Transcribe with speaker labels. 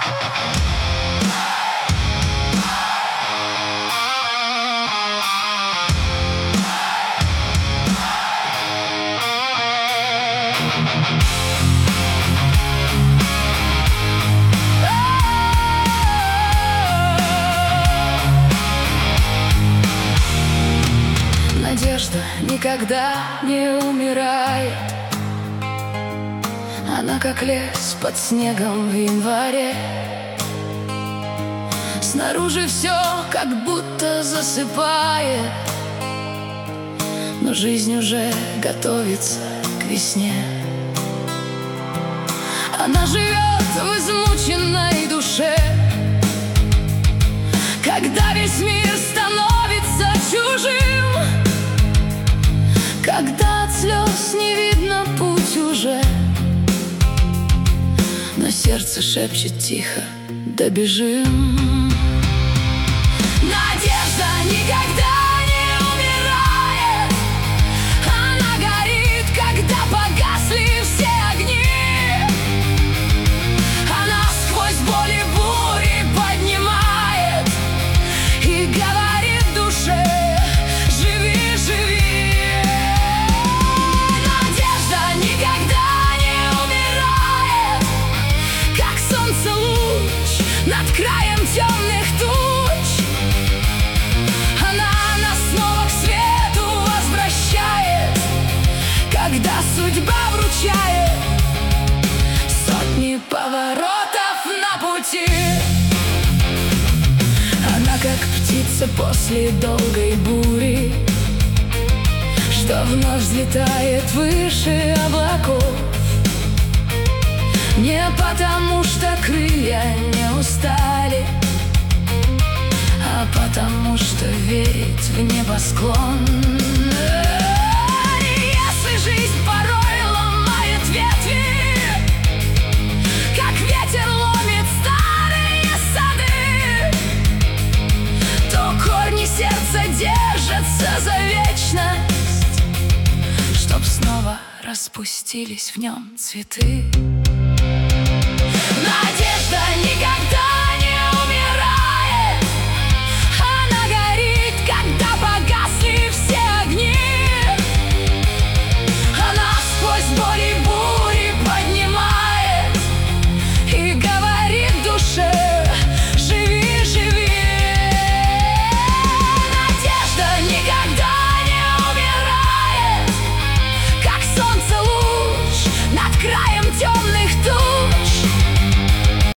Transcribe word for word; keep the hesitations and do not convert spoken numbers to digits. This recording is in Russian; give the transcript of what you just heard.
Speaker 1: Надежда никогда не умирает. Она как лес под снегом в январе. Снаружи все как будто засыпает, но жизнь уже готовится к весне. Она живет в измученной душе, когда весь мир становится чужим, когда от слез не видно путь уже, но сердце шепчет тихо: добежим. Надежда никогда не умирает. Она горит, когда погасли все огни. Она сквозь боль и бури поднимает и говорит душе: живи, живи. Надежда никогда не умирает, как солнце луч над краем темных туч. Когда судьба вручает сотни поворотов на пути, она как птица после долгой бури, что вновь взлетает выше облаков. Не потому что крылья не устали, а потому что верит в небосклон. Жизнь порой ломает ветви, как ветер ломит старые сады, то корни сердца держатся за вечность, чтоб снова распустились в нем цветы.